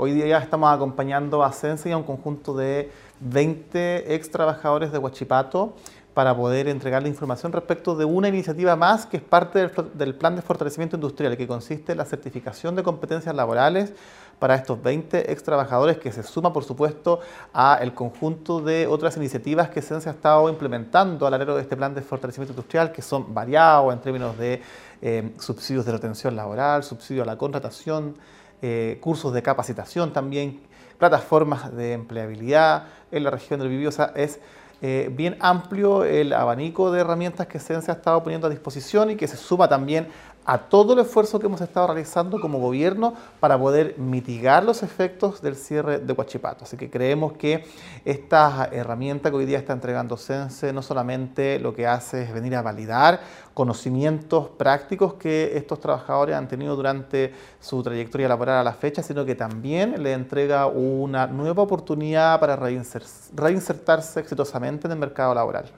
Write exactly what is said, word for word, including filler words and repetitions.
Hoy día estamos acompañando a Sense y a un conjunto de veinte ex trabajadores de Huachipato para poder entregarle información respecto de una iniciativa más que es parte del, del Plan de Fortalecimiento Industrial, que consiste en la certificación de competencias laborales para estos veinte ex trabajadores, que se suma, por supuesto, a el conjunto de otras iniciativas que Sense ha estado implementando a lo largo de este Plan de Fortalecimiento Industrial, que son variados en términos de eh, subsidios de retención laboral, subsidio a la contratación, eh, cursos de capacitación también, plataformas de empleabilidad en la región del Biobío. O sea, es eh, bien amplio el abanico de herramientas que Sense ha estado poniendo a disposición y que se suma también a todo el esfuerzo que hemos estado realizando como gobierno para poder mitigar los efectos del cierre de Huachipato. Así que creemos que esta herramienta que hoy día está entregando Sense no solamente lo que hace es venir a validar conocimientos prácticos que estos trabajadores han tenido durante su trayectoria laboral a la fecha, sino que también le entrega una nueva oportunidad para reinsertarse exitosamente en el mercado laboral.